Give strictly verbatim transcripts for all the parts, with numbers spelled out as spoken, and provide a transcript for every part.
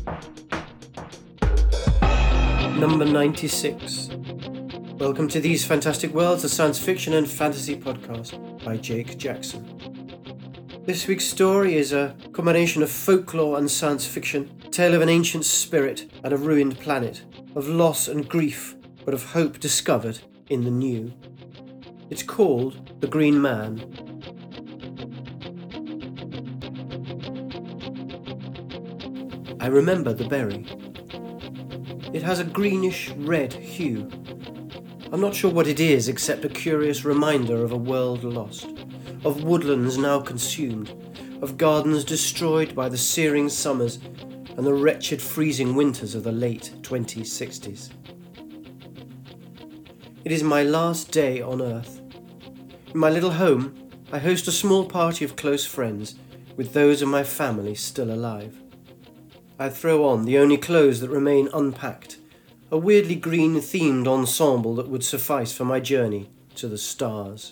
Number ninety-six. Welcome to These Fantastic Worlds, a science fiction and fantasy podcast by Jake Jackson. This week's story is a combination of folklore and science fiction, a tale of an ancient spirit and a ruined planet, of loss and grief, but of hope discovered in the new. It's called The Green Man. I remember the berry. It has a greenish-red hue. I'm not sure what it is except a curious reminder of a world lost, of woodlands now consumed, of gardens destroyed by the searing summers and the wretched freezing winters of the late twenty sixties. It is my last day on Earth. In my little home, I host a small party of close friends, with those of my family still alive. I throw on the only clothes that remain unpacked, a weirdly green-themed ensemble that would suffice for my journey to the stars.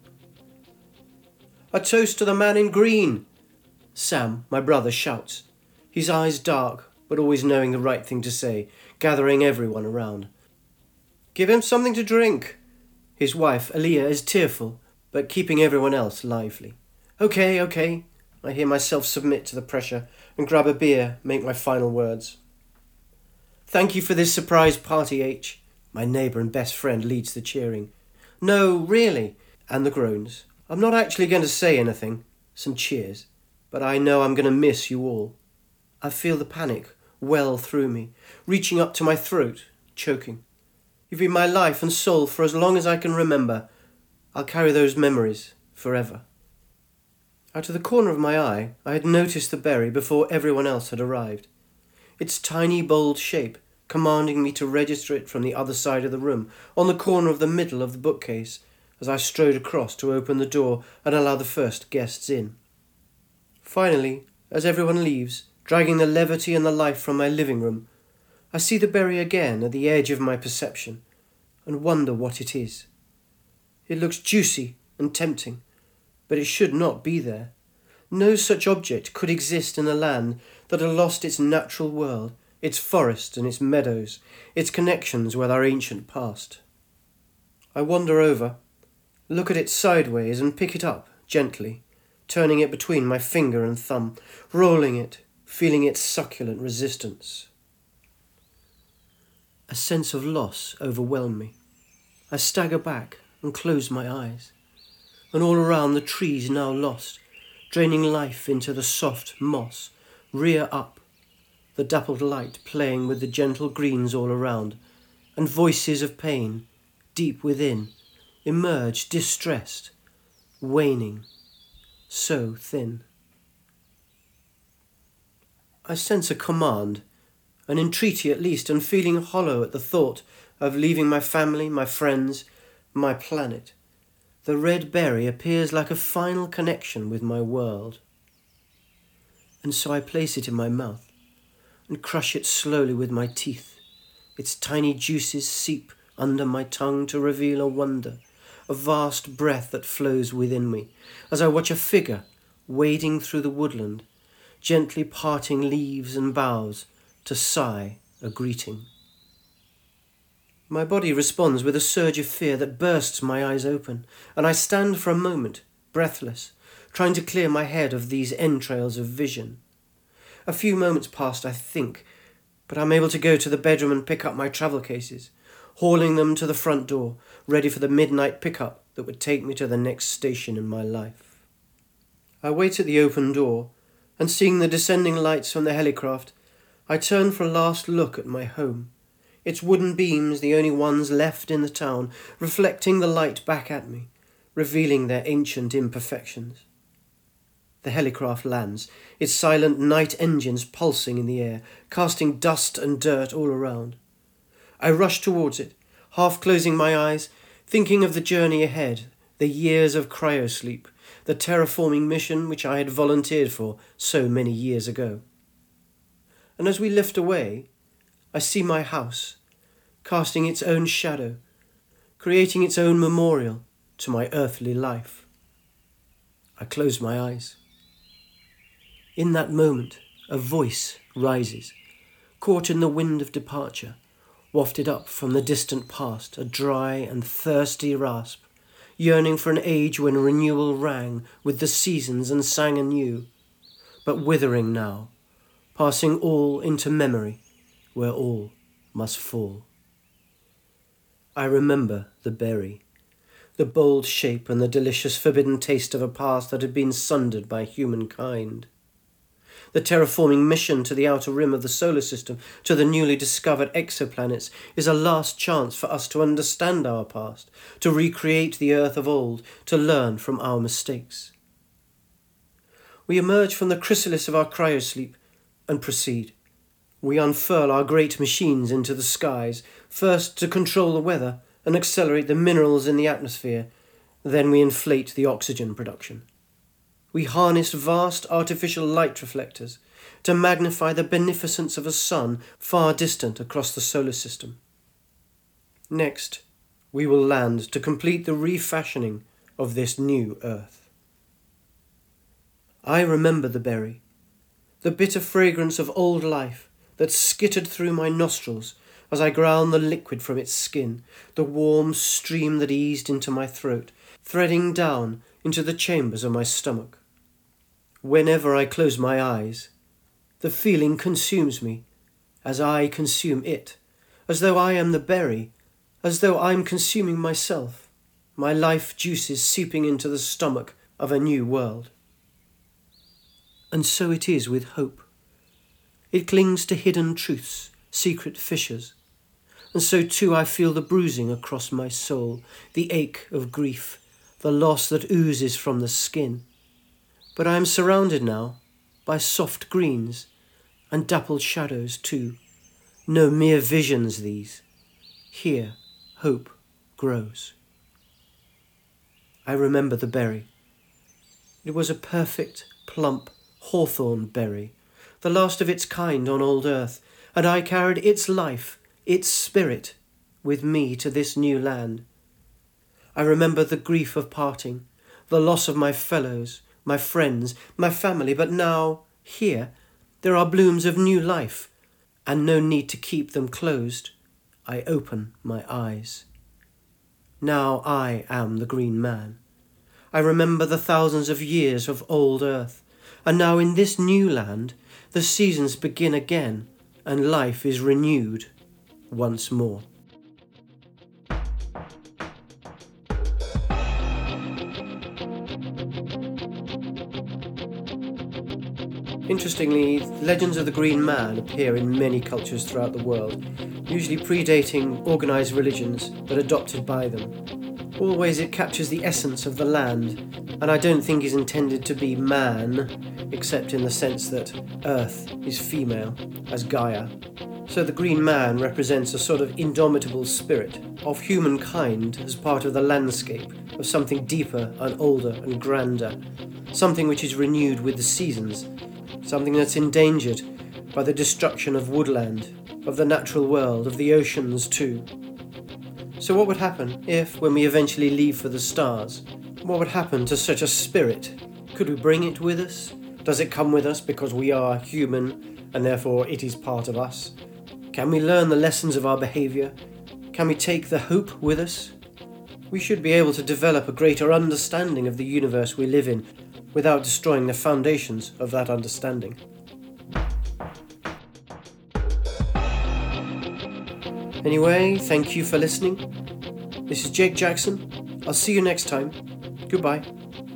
"A toast to the man in green!" Sam, my brother, shouts, his eyes dark, but always knowing the right thing to say, gathering everyone around. "Give him something to drink!" His wife, Aaliyah, is tearful, but keeping everyone else lively. "Okay, okay." I hear myself submit to the pressure and grab a beer, make my final words. "Thank you for this surprise party, H." My neighbour and best friend leads the cheering. "No, really," and the groans. "I'm not actually going to say anything." Some cheers. "But I know I'm going to miss you all." I feel the panic well through me, reaching up to my throat, choking. "You've been my life and soul for as long as I can remember. I'll carry those memories forever." Out of the corner of my eye, I had noticed the berry before everyone else had arrived. Its tiny, bold shape, commanding me to register it from the other side of the room, on the corner of the middle of the bookcase, as I strode across to open the door and allow the first guests in. Finally, as everyone leaves, dragging the levity and the life from my living room, I see the berry again at the edge of my perception, and wonder what it is. It looks juicy and tempting, but it should not be there. No such object could exist in a land that had lost its natural world, its forests and its meadows, its connections with our ancient past. I wander over, look at it sideways and pick it up gently, turning it between my finger and thumb, rolling it, feeling its succulent resistance. A sense of loss overwhelmed me. I stagger back and close my eyes. And all around the trees now lost, draining life into the soft moss, rear up, the dappled light playing with the gentle greens all around, and voices of pain, deep within, emerge distressed, waning, so thin. I sense a command, an entreaty at least, and feeling hollow at the thought of leaving my family, my friends, my planet. The red berry appears like a final connection with my world. And so I place it in my mouth and crush it slowly with my teeth. Its tiny juices seep under my tongue to reveal a wonder, a vast breath that flows within me, as I watch a figure wading through the woodland, gently parting leaves and boughs to sigh a greeting. My body responds with a surge of fear that bursts my eyes open, and I stand for a moment, breathless, trying to clear my head of these entrails of vision. A few moments past, I think, but I'm able to go to the bedroom and pick up my travel cases, hauling them to the front door, ready for the midnight pickup that would take me to the next station in my life. I wait at the open door, and seeing the descending lights from the helicraft, I turn for a last look at my home. Its wooden beams, the only ones left in the town, reflecting the light back at me, revealing their ancient imperfections. The helicraft lands, its silent night engines pulsing in the air, casting dust and dirt all around. I rush towards it, half closing my eyes, thinking of the journey ahead, the years of cryosleep, the terraforming mission which I had volunteered for so many years ago. And as we lift away, I see my house, casting its own shadow, creating its own memorial to my earthly life. I close my eyes. In that moment, a voice rises, caught in the wind of departure, wafted up from the distant past, a dry and thirsty rasp, yearning for an age when renewal rang with the seasons and sang anew, but withering now, passing all into memory, where all must fall. I remember the berry, the bold shape and the delicious forbidden taste of a past that had been sundered by humankind. The terraforming mission to the outer rim of the solar system, to the newly discovered exoplanets, is a last chance for us to understand our past, to recreate the Earth of old, to learn from our mistakes. We emerge from the chrysalis of our cryosleep and proceed. We unfurl our great machines into the skies, first to control the weather and accelerate the minerals in the atmosphere, then we inflate the oxygen production. We harness vast artificial light reflectors to magnify the beneficence of a sun far distant across the solar system. Next, we will land to complete the refashioning of this new Earth. I remember the berry, the bitter fragrance of old life that skittered through my nostrils as I ground the liquid from its skin, the warm stream that eased into my throat, threading down into the chambers of my stomach. Whenever I close my eyes, the feeling consumes me, as I consume it, as though I am the berry, as though I'm consuming myself, my life juices seeping into the stomach of a new world. And so it is with hope. It clings to hidden truths, secret fissures, and so too I feel the bruising across my soul, the ache of grief, the loss that oozes from the skin. But I am surrounded now by soft greens and dappled shadows too. No mere visions these. Here hope grows. I remember the berry. It was a perfect, plump hawthorn berry, the last of its kind on old earth, and I carried its life, its spirit, with me to this new land. I remember the grief of parting, the loss of my fellows, my friends, my family, but now, here, there are blooms of new life, and no need to keep them closed. I open my eyes. Now I am the green man. I remember the thousands of years of old earth, and now in this new land, the seasons begin again, and life is renewed once more. Interestingly, legends of the Green Man appear in many cultures throughout the world, usually predating organised religions but adopted by them. Always it captures the essence of the land, and I don't think is intended to be man, except in the sense that Earth is female, as Gaia. So the Green Man represents a sort of indomitable spirit of humankind as part of the landscape, of something deeper and older and grander, something which is renewed with the seasons, something that's endangered by the destruction of woodland, of the natural world, of the oceans too. So what would happen if, when we eventually leave for the stars, what would happen to such a spirit? Could we bring it with us? Does it come with us because we are human and therefore it is part of us? Can we learn the lessons of our behaviour? Can we take the hope with us? We should be able to develop a greater understanding of the universe we live in without destroying the foundations of that understanding. Anyway, thank you for listening. This is Jake Jackson. I'll see you next time. Goodbye.